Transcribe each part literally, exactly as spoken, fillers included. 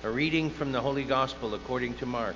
A reading from the Holy Gospel according to Mark.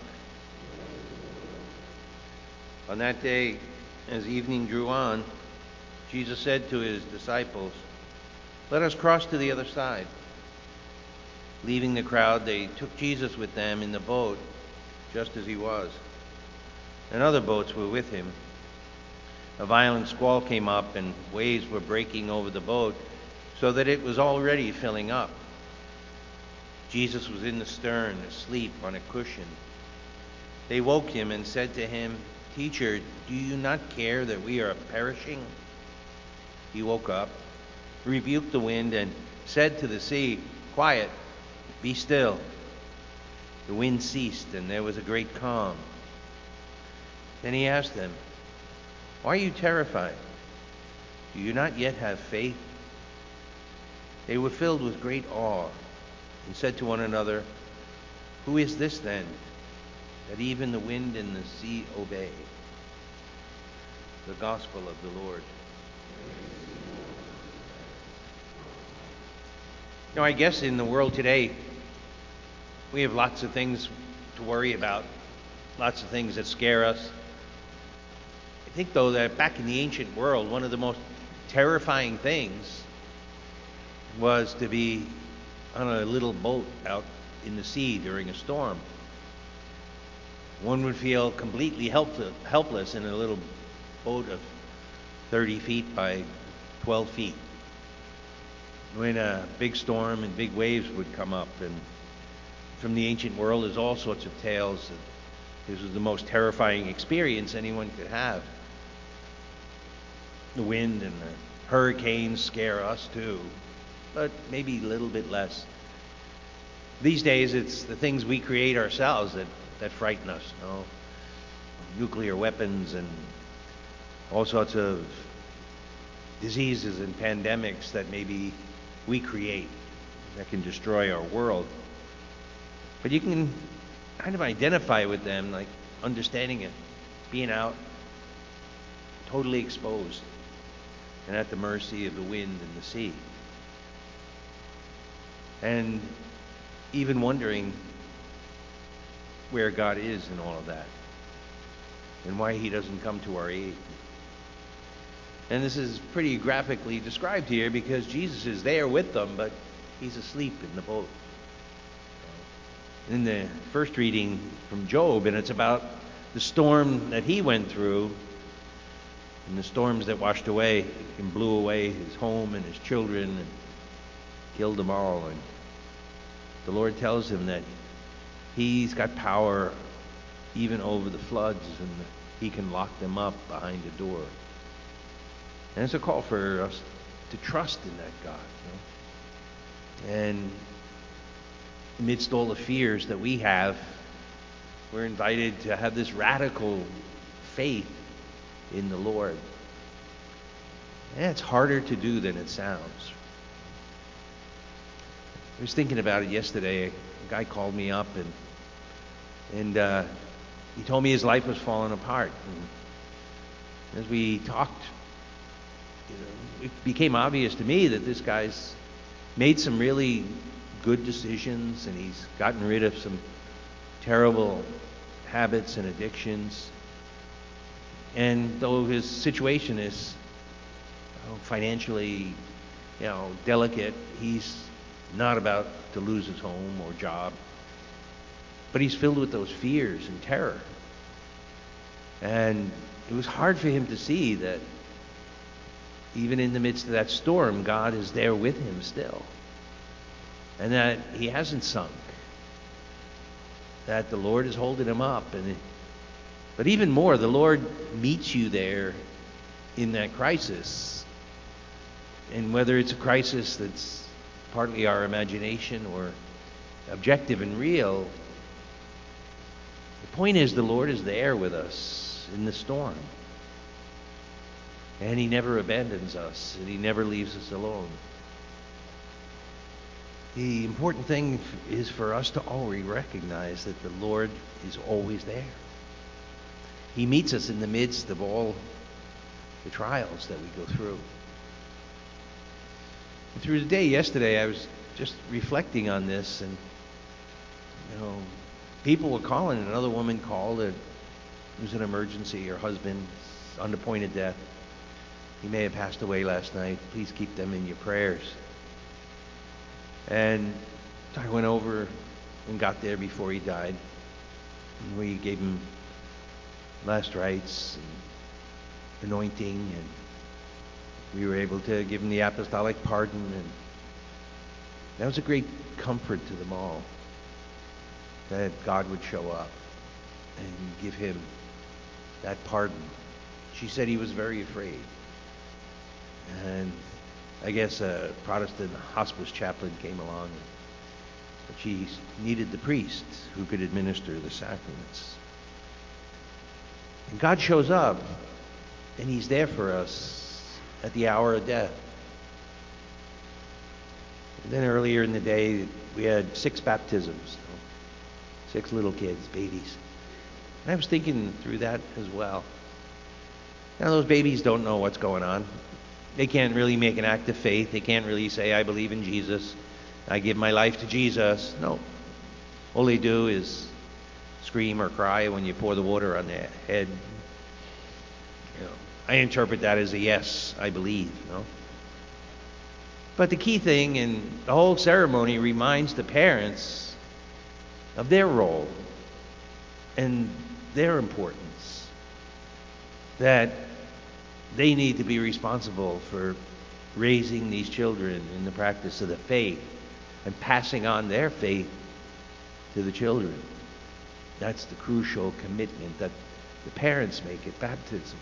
On that day, as evening drew on, Jesus said to his disciples, "Let us cross to the other side." Leaving the crowd, they took Jesus with them in the boat, just as he was, and other boats were with him. A violent squall came up, and waves were breaking over the boat, so that it was already filling up. Jesus was in the stern, asleep on a cushion. They woke him and said to him, "Teacher, do you not care that we are perishing?" He woke up, rebuked the wind, and said to the sea, "Quiet, be still." The wind ceased, and there was a great calm. Then he asked them, "Why are you terrified? Do you not yet have faith?" They were filled with great awe and said to one another, "Who is this then, that even the wind and the sea obey?" The Gospel of the Lord. Now, I guess in the world today, we have lots of things to worry about, lots of things that scare us. I think, though, that back in the ancient world, one of the most terrifying things was to be on a little boat out in the sea during a storm. One would feel completely helpless, helpless in a little boat of thirty feet by twelve feet. When a big storm and big waves would come up, and from the ancient world, there's all sorts of tales that this was the most terrifying experience anyone could have. The wind and the hurricanes scare us too, but maybe a little bit less. These days, it's the things we create ourselves that, that frighten us. You know? Nuclear weapons and all sorts of diseases and pandemics that maybe we create that can destroy our world. But you can kind of identify with them, like understanding it, being out, totally exposed, and at the mercy of the wind and the sea. And even wondering where God is in all of that, and why he doesn't come to our aid. And this is pretty graphically described here because Jesus is there with them, but he's asleep in the boat. In the first reading from Job, and it's about the storm that he went through, and the storms that washed away and blew away his home and his children and killed them all. And the Lord tells him that he's got power even over the floods, and he can lock them up behind a door. And it's a call for us to trust in that God. You know? And amidst all the fears that we have, we're invited to have this radical faith in the Lord. And it's harder to do than it sounds. I was thinking about it yesterday. A guy called me up, and and uh, he told me his life was falling apart. And as we talked, you know, it became obvious to me that this guy's made some really good decisions, and he's gotten rid of some terrible habits and addictions. And though his situation is you know, financially, you know, delicate, he's not about to lose his home or job. But he's filled with those fears and terror. And it was hard for him to see that even in the midst of that storm, God is there with him still. And that he hasn't sunk. That the Lord is holding him up. And it, but even more, the Lord meets you there in that crisis. And whether it's a crisis that's partly our imagination or objective and real, the point is the Lord is there with us in the storm. And he never abandons us, and he never leaves us alone. The important thing is for us to always recognize that the Lord is always there. He meets us in the midst of all the trials that we go through. And through the day yesterday, I was just reflecting on this, and people were calling. Another woman called. It was an emergency. Her husband's on the point of death. He may have passed away last night. Please keep them in your prayers. And I went over and got there before he died. And we gave him last rites and anointing, and we were able to give him the apostolic pardon, and that was a great comfort to them all, that God would show up and give him that pardon. She said he was very afraid. And I guess a Protestant hospice chaplain came along, but she needed the priest who could administer the sacraments. And God shows up, and he's there for us at the hour of death. And then earlier in the day, we had six baptisms, six little kids, babies. And I was thinking through that as well. Now, those babies don't know what's going on. They can't really make an act of faith. They can't really say, I believe in Jesus. I give my life to Jesus. No. All they do is scream or cry when you pour the water on their head. You know, I interpret that as a yes, I believe. You know? But the key thing in the whole ceremony reminds the parents of their role and their importance. That they need to be responsible for raising these children in the practice of the faith and passing on their faith to the children. That's the crucial commitment that the parents make at baptism.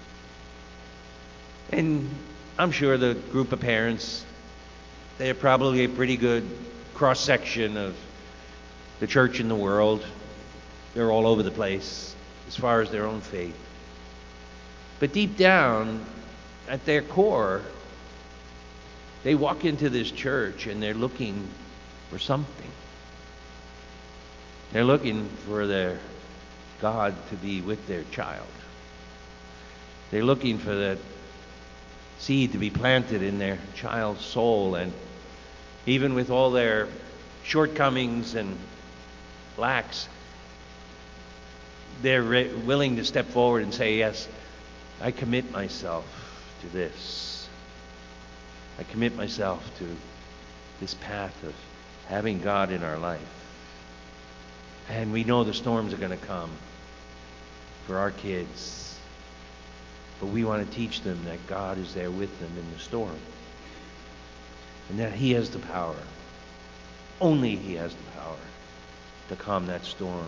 And I'm sure the group of parents, they're probably a pretty good cross-section of the church in the world. They're all over the place as far as their own faith. But deep down, at their core, they walk into this church and they're looking for something. They're looking for their God to be with their child. They're looking for that seed to be planted in their child's soul. And even with all their shortcomings and lacks, they're re- willing to step forward and say, yes, I commit myself to this. I commit myself to this path of having God in our life. And we know the storms are going to come for our kids. But we want to teach them that God is there with them in the storm. And that he has the power. Only he has the power to calm that storm.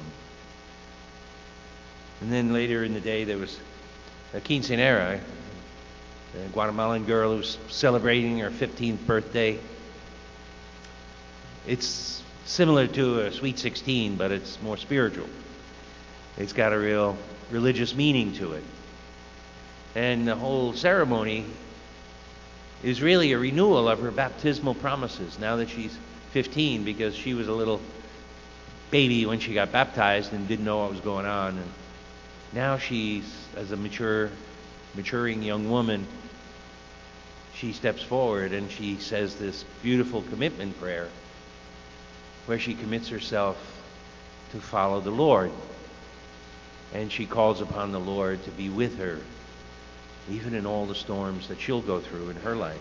And then later in the day there was a quinceañera, a Guatemalan girl who's celebrating her fifteenth birthday. It's similar to a Sweet sixteen, but it's more spiritual. It's got a real religious meaning to it. And the whole ceremony is really a renewal of her baptismal promises now that she's fifteen, because she was a little baby when she got baptized and didn't know what was going on. And now she's, as a mature, maturing young woman, she steps forward and she says this beautiful commitment prayer where she commits herself to follow the Lord. And she calls upon the Lord to be with her, even in all the storms that she'll go through in her life.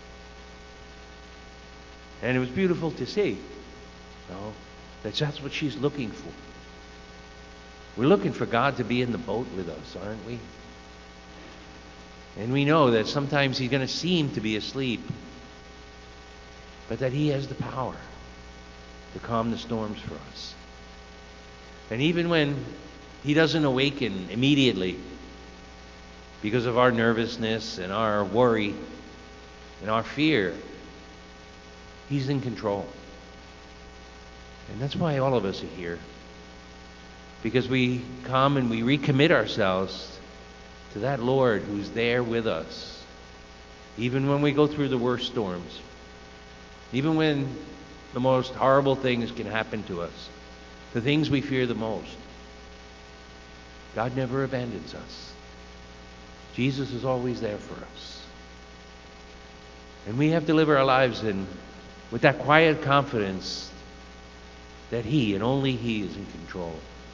And it was beautiful to see, you know, that that's what she's looking for. We're looking for God to be in the boat with us, aren't we? And we know that sometimes he's going to seem to be asleep, but that he has the power to calm the storms for us. And even when he doesn't awaken immediately because of our nervousness and our worry and our fear, he's in control. And that's why all of us are here. Because we come and we recommit ourselves to that Lord who's there with us. Even when we go through the worst storms. Even when the most horrible things can happen to us. The things we fear the most. God never abandons us. Jesus is always there for us. And we have to live our lives in with that quiet confidence that he and only he is in control.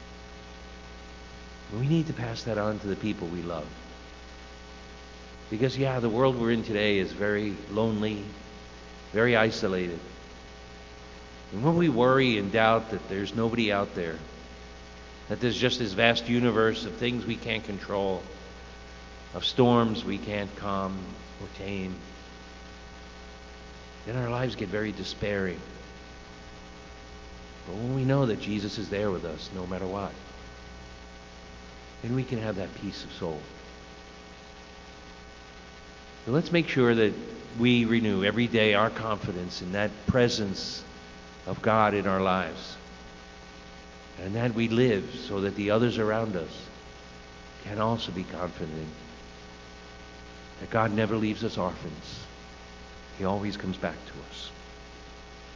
We need to pass that on to the people we love. Because, yeah, the world we're in today is very lonely, very isolated. And when we worry and doubt that there's nobody out there, that there's just this vast universe of things we can't control, of storms we can't calm or tame, then our lives get very despairing. But when we know that Jesus is there with us, no matter what, then we can have that peace of soul. So let's make sure that we renew every day our confidence in that presence of God in our lives, and that we live so that the others around us can also be confident that God never leaves us orphans. He always comes back to us.